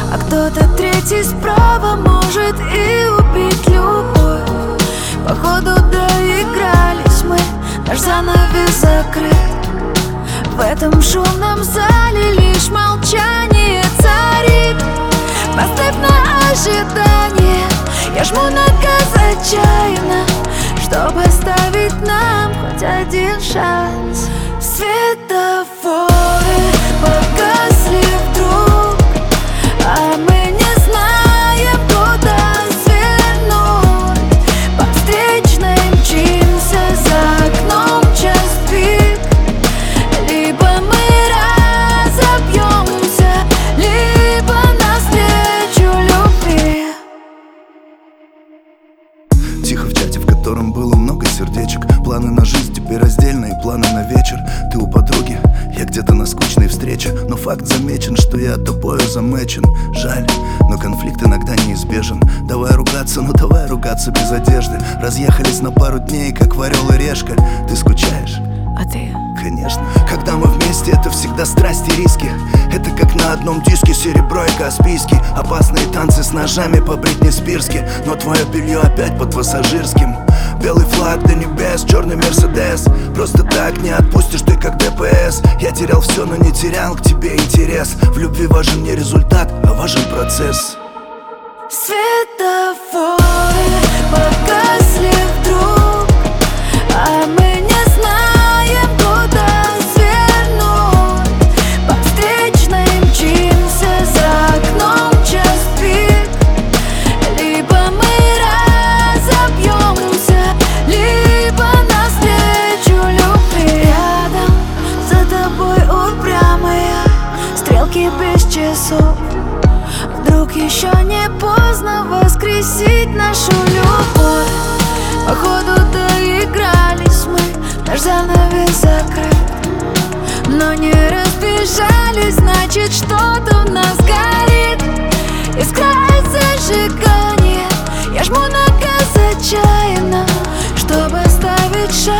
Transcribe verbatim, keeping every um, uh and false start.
а кто-то третий справа может и убить любовь. Походу доигрались мы, наш занавес закрыт. В этом шумном зале лишь молчание царит. Поставь на ожидание, я жму на газ отчаянно, чтобы оставить нам хоть один шанс. Светофоры погасли вдруг, а мы не знаем, куда свернуть. По встречной мчимся, за окном час пик. Либо мы разобьемся, либо навстречу любви. Тихо в чате, в котором было много сердечек. Планы на жизнь теперь раздельные, планы на вечер. Ты у подруги, я где-то на скучной встрече. Но факт замечен, что я тобою замечен. Жаль, но конфликт иногда неизбежен. Давай ругаться, ну давай ругаться без одежды. Разъехались на пару дней, как в орел и решка. Ты скучаешь? А ты? Конечно. Когда мы вместе, это всегда страсть и риски. Это как на одном диске серебро и каспийский. Опасные танцы с ножами по Бритни Спирски. Но твое белье опять под пассажирским. Белый флаг до небес, черный Мерседес. Просто так не отпустишь ты, как ДПС. Я терял все, но не терял к тебе интерес. В любви важен не результат, а важен процесс. Светофоры погасли вдруг, а мы не знаем, куда свернуть. По встречной мчимся, за окном час пик. Либо мы разобьемся, либо навстречу любви. Рядом за тобой упрямые стрелки без часов. Вдруг еще не поздно воскресить нашу любовь. Походу доигрались мы, наш занавес закрыт. Но не разбежались, значит что-то в нас горит. Искра зажигания, я жму на газ отчаянно, чтобы оставить шанс.